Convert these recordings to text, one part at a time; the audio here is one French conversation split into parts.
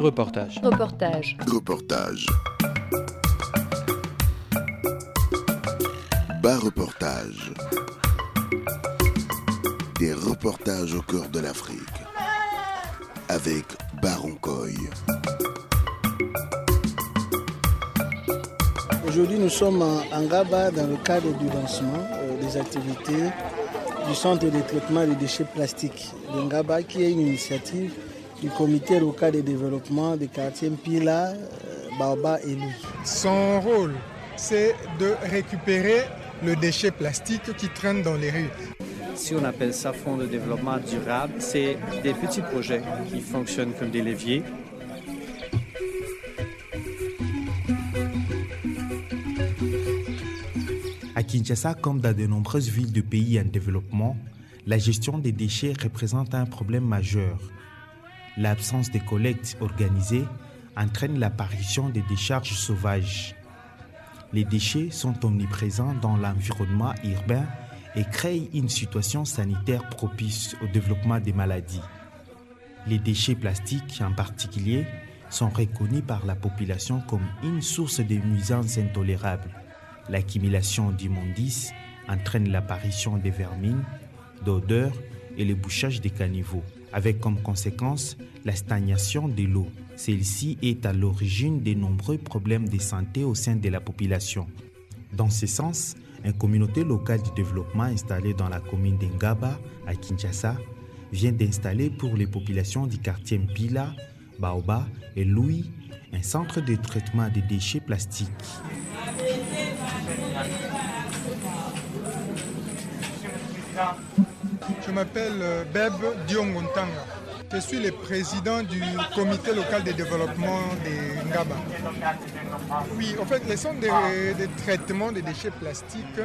Reportage. Reportage. Reportage. Bas reportage. Des reportages au cœur de l'Afrique. Avec Baron Koy. Aujourd'hui, nous sommes en Ngaba dans le cadre du lancement des activités du centre de traitement des déchets plastiques de Ngaba, qui est une initiative du comité local de développement des quartiers Mpila, Baoba et Lui. Son rôle, c'est de récupérer le déchet plastique qui traîne dans les rues. Si on appelle ça fonds de développement durable, c'est des petits projets qui fonctionnent comme des leviers. À Kinshasa, comme dans de nombreuses villes de pays en développement, la gestion des déchets représente un problème majeur. L'absence de collecte organisée entraîne l'apparition de décharges sauvages. Les déchets sont omniprésents dans l'environnement urbain et créent une situation sanitaire propice au développement des maladies. Les déchets plastiques en particulier sont reconnus par la population comme une source de nuisances intolérables. L'accumulation d'immondices entraîne l'apparition des vermines, d'odeurs et le bouchage des caniveaux, avec comme conséquence la stagnation de l'eau. Celle-ci est à l'origine de nombreux problèmes de santé au sein de la population. Dans ce sens, une communauté locale de développement installée dans la commune d'Ngaba, à Kinshasa, vient d'installer pour les populations du quartier Mpila, Baoba et Louis un centre de traitement des déchets plastiques. Je m'appelle Beb Diongontanga. Je suis le président du comité local de développement de Ngaba. Oui, en fait, le centre de traitement des déchets plastiques,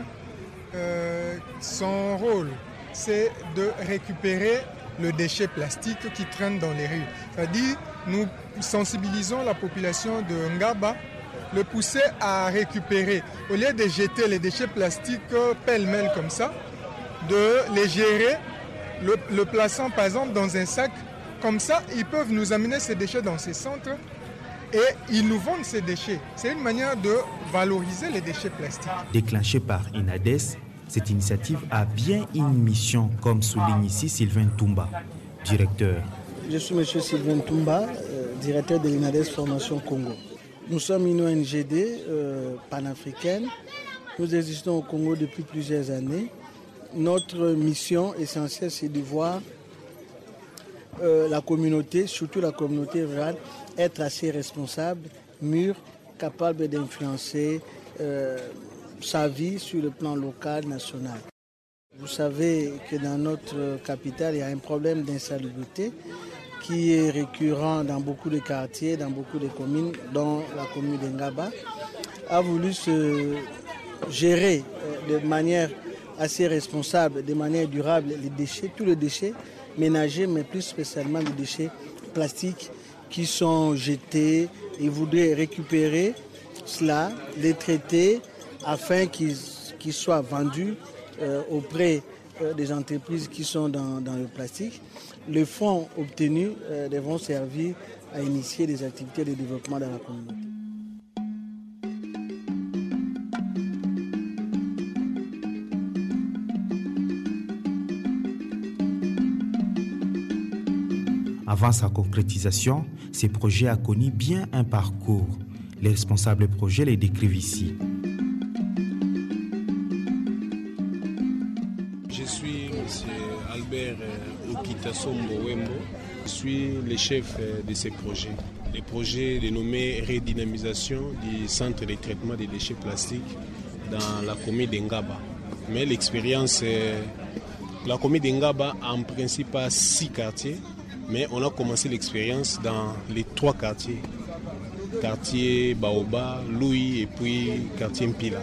son rôle, c'est de récupérer le déchet plastique qui traîne dans les rues. C'est-à-dire, nous sensibilisons la population de Ngaba, le pousser à récupérer. Au lieu de jeter les déchets plastiques pêle-mêle comme ça, de les gérer, le plaçant par exemple dans un sac. Comme ça, ils peuvent nous amener ces déchets dans ces centres et ils nous vendent ces déchets. C'est une manière de valoriser les déchets plastiques. Déclenchée par INADES, cette initiative a bien une mission, comme souligne ici Sylvain Toumba, directeur. Je suis M. Sylvain Toumba, directeur de l'INADES Formation Congo. Nous sommes une ONGD panafricaine. Nous existons au Congo depuis plusieurs années. Notre mission essentielle, c'est de voir la communauté, surtout la communauté rurale, être assez responsable, mûre, capable d'influencer sa vie sur le plan local, national. Vous savez que dans notre capitale, il y a un problème d'insalubrité qui est récurrent dans beaucoup de quartiers, dans beaucoup de communes, dont la commune de Ngaba, a voulu se gérer de manière assez responsable, de manière durable, les déchets, tous les déchets ménagers, mais plus spécialement les déchets plastiques qui sont jetés. Ils voudraient récupérer cela, les traiter afin qu'ils soient vendus auprès des entreprises qui sont dans le plastique. Les fonds obtenus devront servir à initier des activités de développement dans la communauté. Avant sa concrétisation, ce projet a connu bien un parcours. Les responsables du projet les décrivent ici. Je suis M. Albert Okitasombo Wembo. Je suis le chef de ce projet. Le projet est nommé Redynamisation du centre de traitement des déchets plastiques dans la commune d'Ngaba. Mais l'expérience, la commune d'Ngaba en principe a 6 quartiers. Mais on a commencé l'expérience dans les 3 quartiers. Quartier Baoba, Louis et puis quartier Mpila.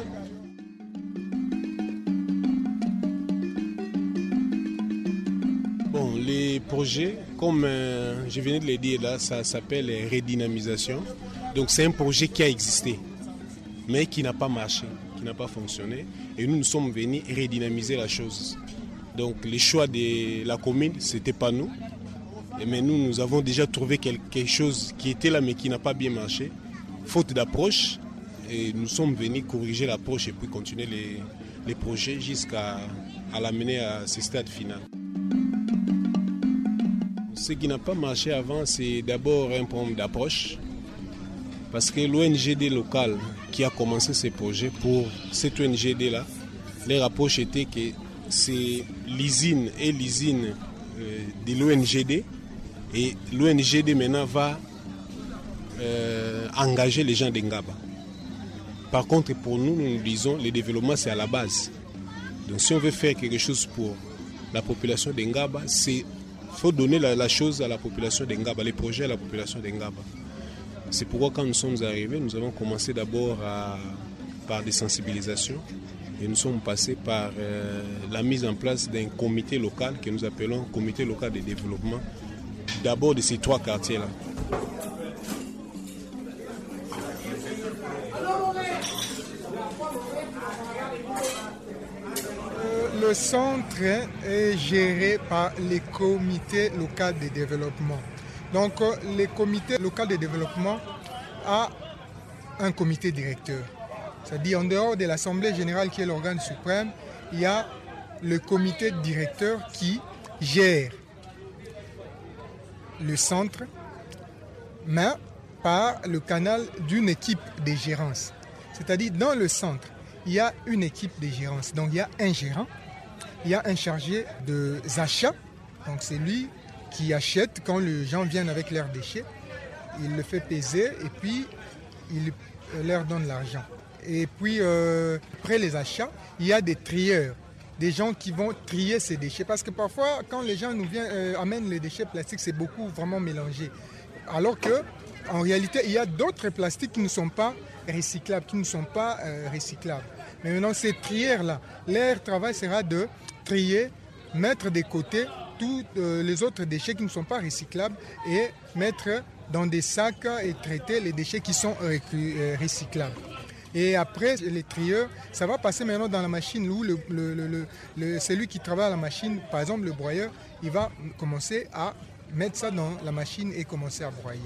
Bon, les projets, comme je venais de le dire là, ça s'appelle Redynamisation. Donc c'est un projet qui a existé, mais qui n'a pas marché, qui n'a pas fonctionné. Et nous sommes venus redynamiser la chose. Donc les choix de la commune, ce n'était pas nous. Mais nous avons déjà trouvé quelque chose qui était là mais qui n'a pas bien marché, faute d'approche. Et nous sommes venus corriger l'approche et puis continuer les projets jusqu'à l'amener à ce stade final. Ce qui n'a pas marché avant, c'est d'abord un problème d'approche. Parce que l'ONGD local qui a commencé ce projet, pour cette ONGD-là, leur approche était que c'est l'usine et l'usine de l'ONGD. Et l'ONGD maintenant va engager les gens d'Ngaba. Par contre, pour nous, nous disons le développement, c'est à la base. Donc si on veut faire quelque chose pour la population d'Ngaba, il faut donner la chose à la population d'Ngaba, les projets à la population d'Ngaba. C'est pourquoi quand nous sommes arrivés, nous avons commencé d'abord par des sensibilisations et nous sommes passés par la mise en place d'un comité local que nous appelons comité local de développement, d'abord de ces 3 quartiers-là. Le centre est géré par les comités locaux de développement. Donc, les comités locaux de développement a un comité directeur. C'est-à-dire, en dehors de l'Assemblée générale qui est l'organe suprême, il y a le comité directeur qui gère le centre, mais par le canal d'une équipe de gérance. C'est-à-dire, dans le centre, il y a une équipe de gérance. Donc, il y a un gérant, il y a un chargé des achats. Donc, c'est lui qui achète quand les gens viennent avec leurs déchets. Il le fait peser et puis il leur donne l'argent. Et puis, après les achats, il y a des trieurs, des gens qui vont trier ces déchets. Parce que parfois, quand les gens amènent les déchets plastiques, c'est beaucoup vraiment mélangé. Alors qu'en réalité, il y a d'autres plastiques qui ne sont pas recyclables, Mais maintenant, ces trieurs-là, leur travail sera de trier, mettre de côté tous les autres déchets qui ne sont pas recyclables et mettre dans des sacs et traiter les déchets qui sont recyclables. Et après, les trieurs, ça va passer maintenant dans la machine où celui qui travaille à la machine, par exemple le broyeur, il va commencer à mettre ça dans la machine et commencer à broyer.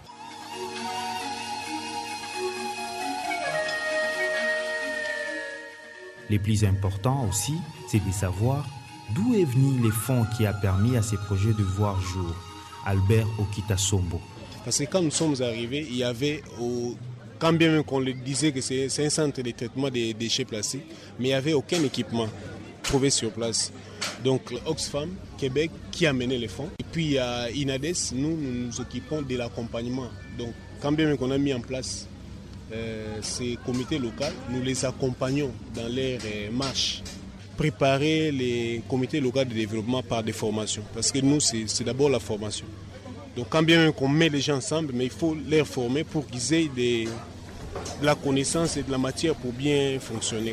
Le plus important aussi, c'est de savoir d'où est venu les fonds qui a permis à ces projets de voir jour. Albert Okitasombo. Parce que quand nous sommes arrivés, il y avait, quand bien même qu'on le disait que c'est un centre de traitement des déchets plastiques, mais il n'y avait aucun équipement trouvé sur place. Donc Oxfam, Québec, qui a mené les fonds. Et puis il y a INADES, nous nous occupons de l'accompagnement. Donc quand bien même qu'on a mis en place ces comités locaux, nous les accompagnons dans leurs marches. Préparer les comités locaux de développement par des formations. Parce que nous, c'est d'abord la formation. Donc quand bien même qu'on met les gens ensemble, mais il faut les former pour qu'ils aient de la connaissance et de la matière pour bien fonctionner.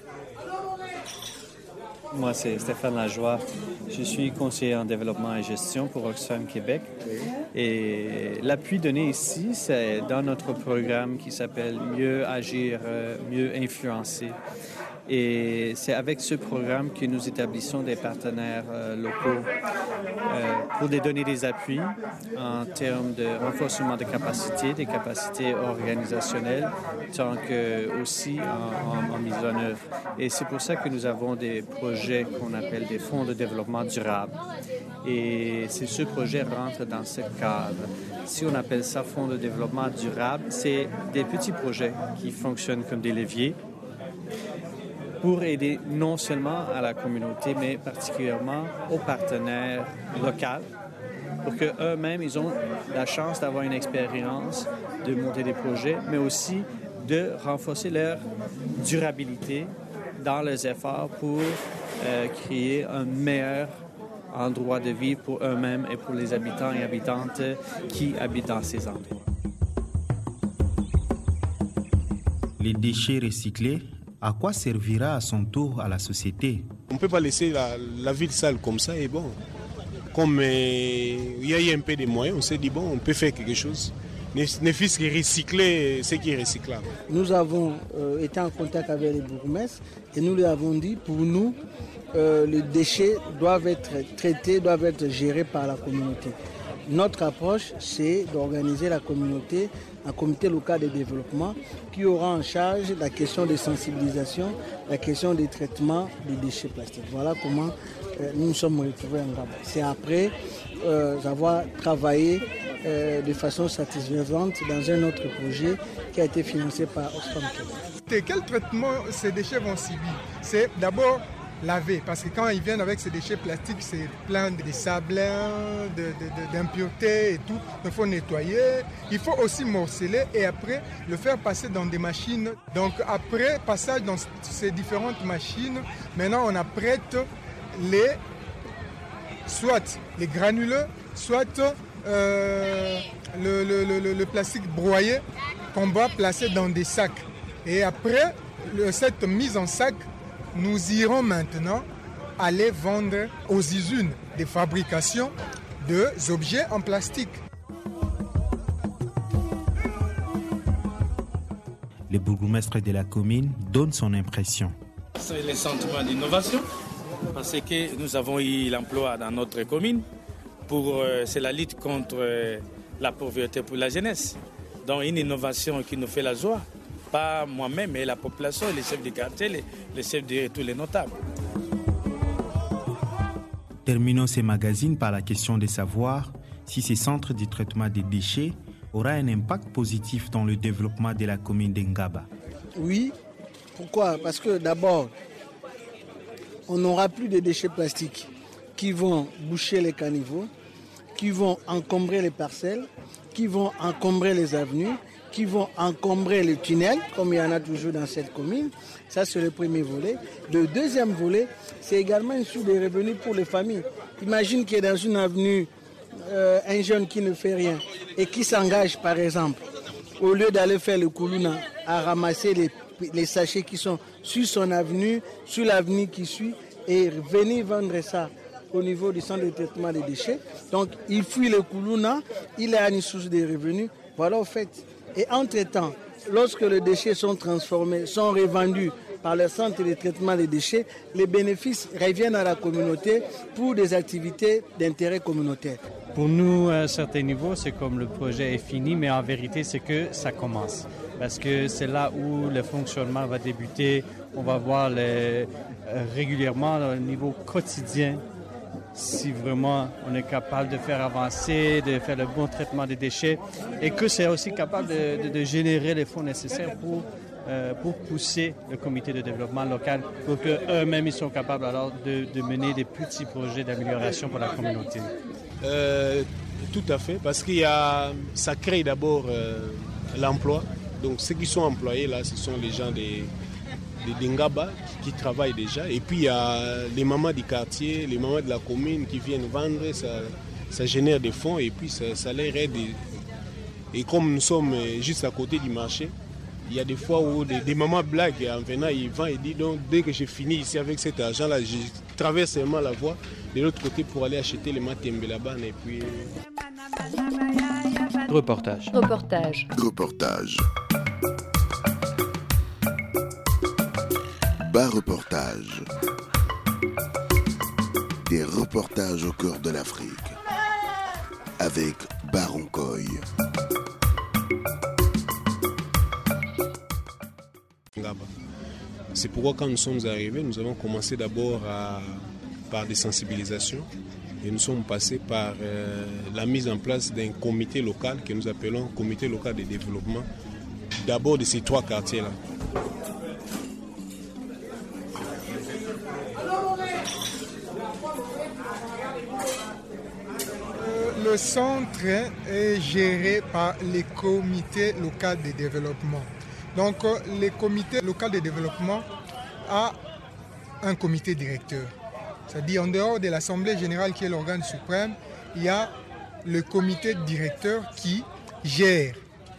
Moi, c'est Stéphane Lajoie. Je suis conseiller en développement et gestion pour Oxfam Québec. Et l'appui donné ici, c'est dans notre programme qui s'appelle Mieux agir, mieux influencer. Et c'est avec ce programme que nous établissons des partenaires locaux pour les donner des appuis en termes de renforcement de capacités, des capacités organisationnelles, tant que aussi en mise en œuvre. Et c'est pour ça que nous avons des projets qu'on appelle des fonds de développement durable. Et ce projet rentre dans ce cadre. Si on appelle ça fonds de développement durable, c'est des petits projets qui fonctionnent comme des leviers pour aider non seulement à la communauté, mais particulièrement aux partenaires locaux, pour qu'eux-mêmes, ils ont la chance d'avoir une expérience, de monter des projets, mais aussi de renforcer leur durabilité dans leurs efforts pour créer un meilleur endroit de vie pour eux-mêmes et pour les habitants et habitantes qui habitent dans ces endroits. Les déchets recyclés, à quoi servira à son tour à la société? On ne peut pas laisser la ville sale comme ça et bon. Comme il y a eu un peu de moyens, on s'est dit bon, on peut faire quelque chose. Ne fût-ce que recycler ce qui est recyclable. Nous avons été en contact avec les bourgmestres et nous lui avons dit pour nous, les déchets doivent être traités, doivent être gérés par la communauté. Notre approche, c'est d'organiser la communauté, un comité local de développement qui aura en charge la question de sensibilisation, la question des traitements des déchets plastiques. Voilà comment nous nous sommes retrouvés en Ngaba. C'est après avoir travaillé de façon satisfaisante dans un autre projet qui a été financé par Oxfam Québec. Quel traitement ces déchets vont subir? C'est d'abord laver, parce que quand ils viennent avec ces déchets plastiques, c'est plein de sablins, d'impuretés et tout. Il faut nettoyer, il faut aussi morceler et après le faire passer dans des machines. Donc après passage dans ces différentes machines, maintenant on apprête soit les granuleux, soit le plastique broyé qu'on va placer dans des sacs. Et après cette mise en sac, nous irons maintenant aller vendre aux usines de fabrication des objets en plastique. Le bourgmestre de la commune donne son impression. C'est le sentiment d'innovation parce que nous avons eu l'emploi dans notre commune. C'est la lutte contre la pauvreté pour la jeunesse. Donc une innovation qui nous fait la joie. Pas moi-même, mais la population, les chefs de quartier, les chefs de tous les notables. Terminons ces magazines par la question de savoir si ces centres de traitement des déchets aura un impact positif dans le développement de la commune d'Ngaba. Oui, pourquoi? Parce que d'abord, on n'aura plus de déchets plastiques qui vont boucher les caniveaux, qui vont encombrer les parcelles, qui vont encombrer les avenues, qui vont encombrer les tunnels, comme il y en a toujours dans cette commune. Ça, c'est le premier volet. Le deuxième volet, c'est également une source de revenus pour les familles. Imagine qu'il y a dans une avenue un jeune qui ne fait rien et qui s'engage, par exemple, au lieu d'aller faire le koulouna, à ramasser les sachets qui sont sur son avenue, sur l'avenue qui suit, et venir vendre ça au niveau du centre de traitement des déchets. Donc, il fuit le koulouna, il a une source de revenus. Voilà, au fait. Et entre-temps, lorsque les déchets sont transformés, sont revendus par le centre de traitement des déchets, les bénéfices reviennent à la communauté pour des activités d'intérêt communautaire. Pour nous, à un certain niveau, c'est comme le projet est fini, mais en vérité, c'est que ça commence. Parce que c'est là où le fonctionnement va débuter. On va voir régulièrement au niveau quotidien si vraiment on est capable de faire avancer, de faire le bon traitement des déchets et que c'est aussi capable de générer les fonds nécessaires pour pousser le comité de développement local pour qu'eux-mêmes ils sont capables alors de mener des petits projets d'amélioration pour la communauté. Tout à fait, parce ça crée d'abord l'emploi. Donc ceux qui sont employés là, ce sont les gens des Ngaba qui travaillent déjà. Et puis il y a les mamans du quartier, les mamans de la commune qui viennent vendre, ça génère des fonds et puis ça les aide. Et comme nous sommes juste à côté du marché, il y a des fois où des mamans blaguent en venant, ils vendent et disent donc dès que j'ai fini ici avec cet argent-là, je traverse seulement la voie de l'autre côté pour aller acheter les matembe là-bas et puis... Reportage. Bas reportage. Des reportages au cœur de l'Afrique. Avec Baron Koy. C'est pourquoi quand nous sommes arrivés, nous avons commencé d'abord par des sensibilisations et nous sommes passés par la mise en place d'un comité local que nous appelons comité local de développement, d'abord de ces 3 quartiers-là. Le centre est géré par les comités locaux de développement. Donc, les comités locaux de développement a un comité directeur. C'est-à-dire, en dehors de l'Assemblée générale qui est l'organe suprême, il y a le comité directeur qui gère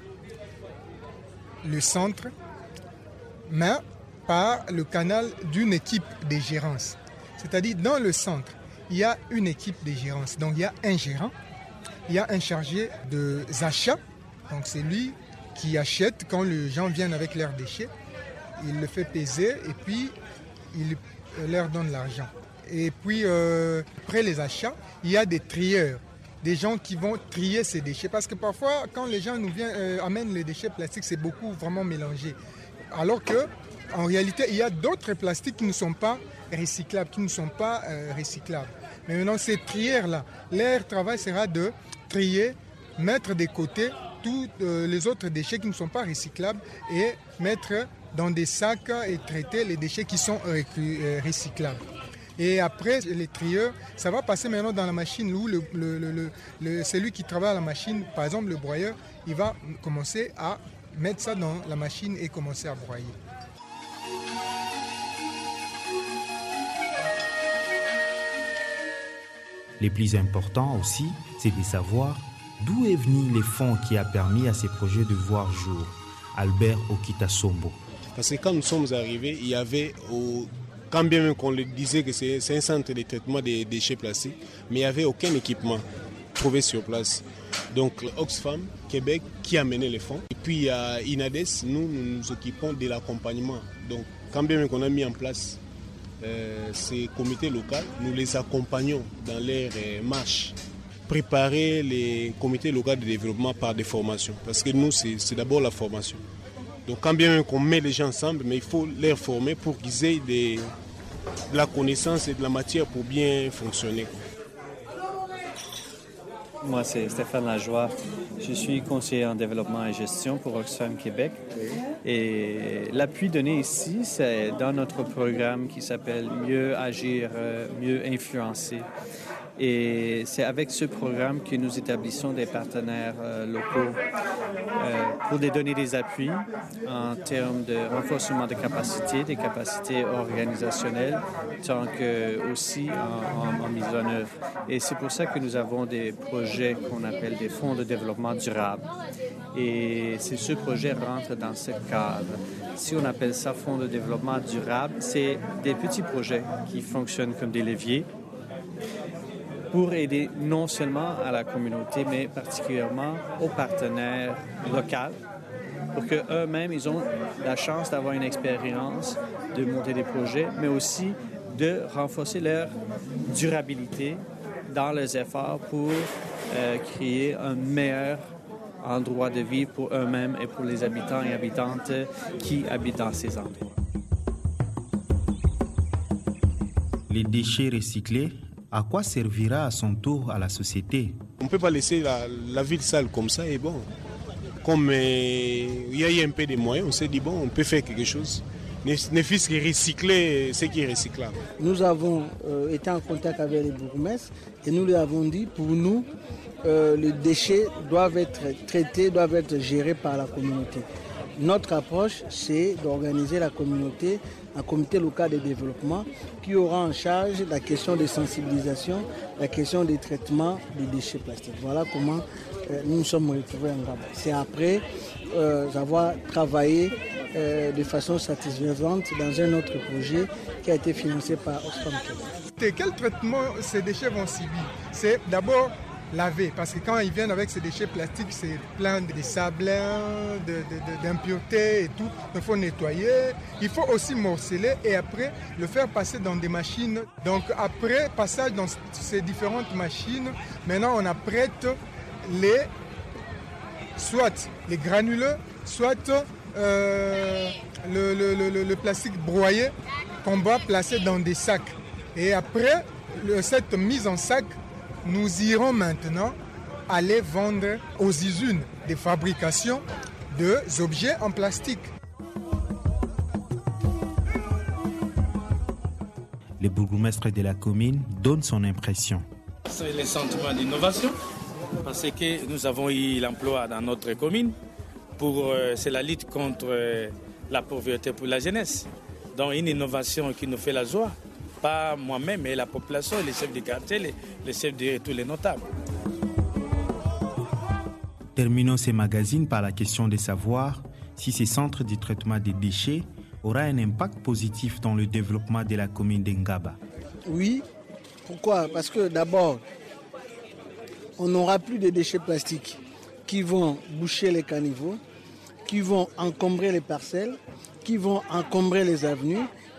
le centre, mais par le canal d'une équipe de gérance. C'est-à-dire, dans le centre, il y a une équipe de gérance. Donc, il y a un gérant, il y a un chargé des achats. Donc, c'est lui qui achète quand les gens viennent avec leurs déchets. Il le fait peser et puis il leur donne l'argent. Et puis, après les achats, il y a des trieurs des gens qui vont trier ces déchets. Parce que parfois, quand les gens amènent les déchets plastiques, c'est beaucoup vraiment mélangé. Alors qu'en réalité, il y a d'autres plastiques qui ne sont pas recyclables, Mais maintenant, ces trières-là, leur travail sera de trier, mettre de côté tous les autres déchets qui ne sont pas recyclables et mettre dans des sacs et traiter les déchets qui sont recyclables. Et après, les trieurs, ça va passer maintenant dans la machine où celui qui travaille à la machine, par exemple le broyeur, il va commencer à mettre ça dans la machine et commencer à broyer. Le plus important aussi, c'est de savoir d'où est venu les fonds qui a permis à ces projets de voir jour. Albert Okita-Sombo. Parce que quand nous sommes arrivés, il y avait, quand bien même qu'on le disait que c'est un centre de traitement des déchets plastiques, mais il n'y avait aucun équipement trouvé sur place. Donc Oxfam, Québec, qui a mené les fonds. Et puis il y a INADES, nous occupons de l'accompagnement. Donc quand bien même qu'on a mis en place ces comités locaux, nous les accompagnons dans leurs marches. Préparer les comités locaux de développement par des formations. Parce que nous, c'est d'abord la formation. Donc quand bien même qu'on met les gens ensemble, mais il faut les former pour qu'ils aient de la connaissance et de la matière pour bien fonctionner. Moi, c'est Stéphane Lajoie. Je suis conseiller en développement et gestion pour Oxfam Québec. Et l'appui donné ici, c'est dans notre programme qui s'appelle Mieux agir, mieux influencer. Et c'est avec ce programme que nous établissons des partenaires locaux pour les donner des appuis en termes de renforcement de capacités, des capacités organisationnelles, tant que aussi en mise en œuvre. Et c'est pour ça que nous avons des projets qu'on appelle des fonds de développement durable. Et ce projet rentre dans ce cadre. Si on appelle ça fonds de développement durable, c'est des petits projets qui fonctionnent comme des leviers pour aider non seulement à la communauté, mais particulièrement aux partenaires locaux, pour qu'eux-mêmes, ils ont la chance d'avoir une expérience, de monter des projets, mais aussi de renforcer leur durabilité dans leurs efforts pour créer un meilleur endroit de vie pour eux-mêmes et pour les habitants et habitantes qui habitent dans ces endroits. Les déchets recyclés, à quoi servira à son tour à la société? On ne peut pas laisser la ville sale comme ça et bon. Comme il y a eu un peu de moyens, on s'est dit bon, on peut faire quelque chose. Ne fût-ce que recycler ce qui est recyclable. Nous avons été en contact avec les bourgmestres et nous leur avons dit pour nous, les déchets doivent être traités, doivent être gérés par la communauté. Notre approche, c'est d'organiser la communauté, un comité local de développement qui aura en charge la question de sensibilisation, la question des traitements des déchets plastiques. Voilà comment nous nous sommes retrouvés en Ngaba. C'est après avoir travaillé de façon satisfaisante dans un autre projet qui a été financé par Oxfam Québec. Quel traitement ces déchets vont subir? C'est d'abord laver, parce que quand ils viennent avec ces déchets plastiques, c'est plein de sablins, d'impuretés et tout. Il faut nettoyer, il faut aussi morceler et après le faire passer dans des machines. Donc après passage dans ces différentes machines, maintenant on apprête soit les granuleux, soit le plastique broyé qu'on va placer dans des sacs. Et après cette mise en sac, nous irons maintenant aller vendre aux usines de fabrication d'objets en plastique. Le bourgmestre de la commune donne son impression. C'est le sentiment d'innovation parce que nous avons eu l'emploi dans notre commune. C'est la lutte contre la pauvreté pour la jeunesse. Donc une innovation qui nous fait la joie. Pas moi-même, mais la population, les chefs de quartier, les chefs de tous les notables. Terminons ces magazines par la question de savoir si ces centres de traitement des déchets auront un impact positif dans le développement de la commune d'Ngaba. Oui, pourquoi? Parce que d'abord, on n'aura plus de déchets plastiques qui vont boucher les caniveaux, qui vont encombrer les parcelles, qui vont encombrer les avenues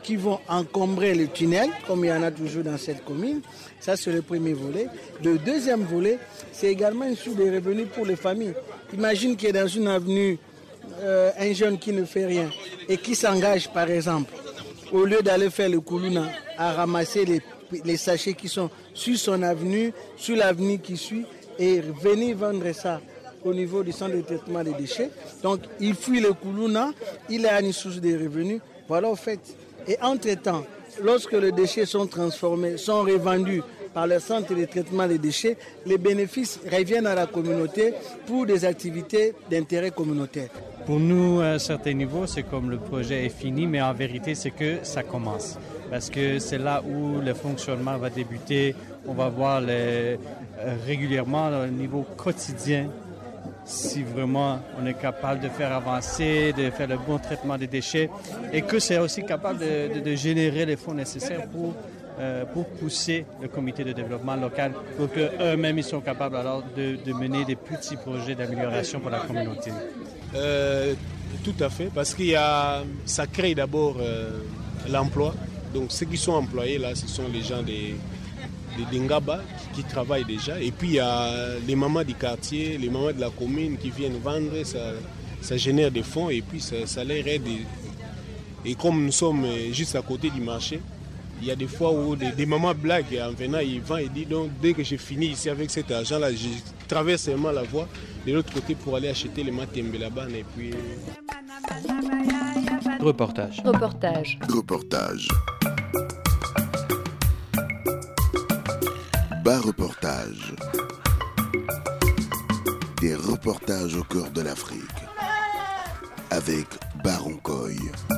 qui vont encombrer le tunnel, comme il y en a toujours dans cette commune. Ça, c'est le premier volet. Le deuxième volet, c'est également une source de revenus pour les familles. Imagine qu'il y a dans une avenue un jeune qui ne fait rien et qui s'engage, par exemple, au lieu d'aller faire le koulouna, à ramasser les sachets qui sont sur son avenue, sur l'avenue qui suit, et venir vendre ça au niveau du centre de traitement des déchets. Donc, il fuit le koulouna, il a une source de revenus. Voilà, au fait. Et entre-temps, lorsque les déchets sont transformés, sont revendus par le centre de traitement des déchets, les bénéfices reviennent à la communauté pour des activités d'intérêt communautaire. Pour nous, à un certain niveau, c'est comme le projet est fini, mais en vérité, c'est que ça commence. Parce que c'est là où le fonctionnement va débuter. On va voir régulièrement au niveau quotidien si vraiment on est capable de faire avancer, de faire le bon traitement des déchets et que c'est aussi capable de générer les fonds nécessaires pour pousser le comité de développement local pour qu'eux-mêmes ils sont capables alors de mener des petits projets d'amélioration pour la communauté. Tout à fait, parce ça crée d'abord l'emploi. Donc ceux qui sont employés là, ce sont les gens des Ngaba qui travaillent déjà. Et puis il y a les mamans du quartier, les mamans de la commune qui viennent vendre, ça génère des fonds et puis ça les aide. Et comme nous sommes juste à côté du marché, il y a des fois où des mamans blaguent en venant, ils vendent et disent donc dès que j'ai fini ici avec cet argent-là, je traverse seulement la voie de l'autre côté pour aller acheter les matembe là-bas et puis... Reportage. Bas reportage. Des reportages au cœur de l'Afrique. Avec Baron Koy.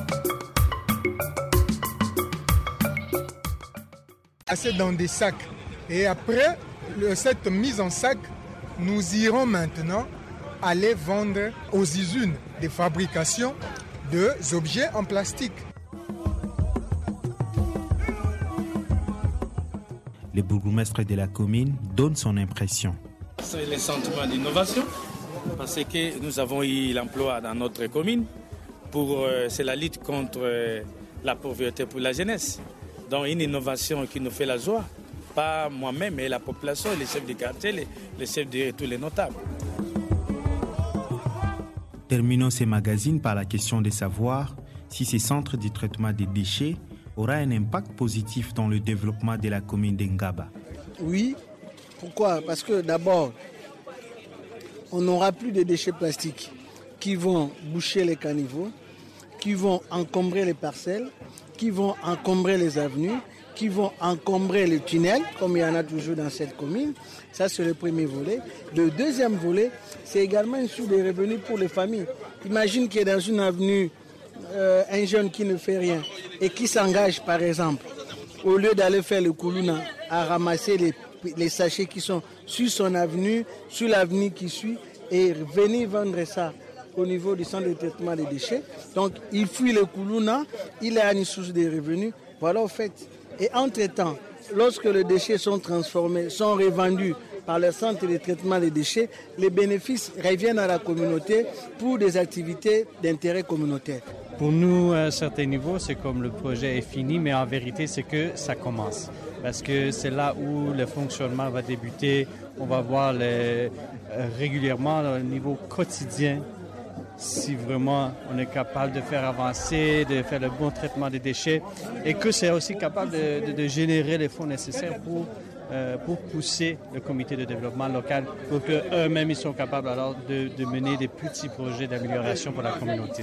C'est dans des sacs. Et après cette mise en sac, nous irons maintenant aller vendre aux usines de fabrication d'objets en plastique. Le bourgmestre de la commune donne son impression. C'est le sentiment d'innovation parce que nous avons eu l'emploi dans notre commune c'est la lutte contre la pauvreté pour la jeunesse. Donc une innovation qui nous fait la joie, pas moi-même, mais la population, les chefs du quartier, les chefs de tous les notables. Terminons ces magazines par la question de savoir si ces centres de traitement des déchets aura un impact positif dans le développement de la commune d'Ngaba. Oui, pourquoi ? Parce que d'abord, on n'aura plus de déchets plastiques qui vont boucher les caniveaux, qui vont encombrer les parcelles, qui vont encombrer les avenues, qui vont encombrer les tunnels, comme il y en a toujours dans cette commune. Ça, c'est le premier volet. Le deuxième volet, c'est également une source de revenus pour les familles. Imagine qu'il y a dans une avenue un jeune qui ne fait rien et qui s'engage, par exemple, au lieu d'aller faire le koulouna, à ramasser les sachets qui sont sur son avenue, sur l'avenue qui suit, et venir vendre ça au niveau du centre de traitement des déchets. Donc, il fuit le koulouna, il a une source de revenus. Voilà, au fait. Et entre-temps, lorsque les déchets sont transformés, sont revendus par le centre de traitement des déchets, les bénéfices reviennent à la communauté pour des activités d'intérêt communautaire. Pour nous, à un certain niveau, c'est comme le projet est fini, mais en vérité, c'est que ça commence. Parce que c'est là où le fonctionnement va débuter. On va voir régulièrement au niveau quotidien si vraiment on est capable de faire avancer, de faire le bon traitement des déchets et que c'est aussi capable de générer les fonds nécessaires pour pousser le comité de développement local pour qu'eux-mêmes ils sont capables alors de mener des petits projets d'amélioration pour la communauté.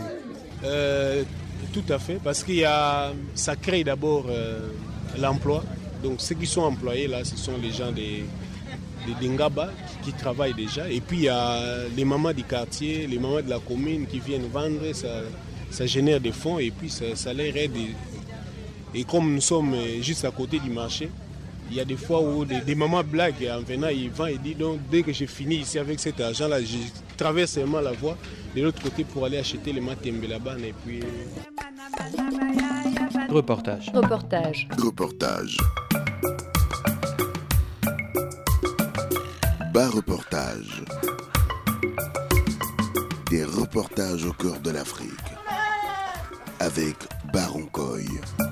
Tout à fait, parce ça crée d'abord l'emploi. Donc ceux qui sont employés là, ce sont les gens des Ngaba qui travaillent déjà. Et puis il y a les mamans du quartier, les mamans de la commune qui viennent vendre, ça génère des fonds et puis ça les aide. Et comme nous sommes juste à côté du marché, il y a des fois où des mamans blaguent en venant, ils vendent et disent donc dès que j'ai fini ici avec cet argent-là, je traverse seulement la voie de l'autre côté pour aller acheter les matembe là-bas et puis... Reportage. Bas reportage. Des reportages au cœur de l'Afrique. Avec Baron Koy.